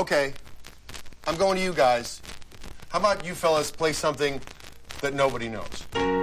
Okay, I'm going to you guys. How about you fellas play something that nobody knows?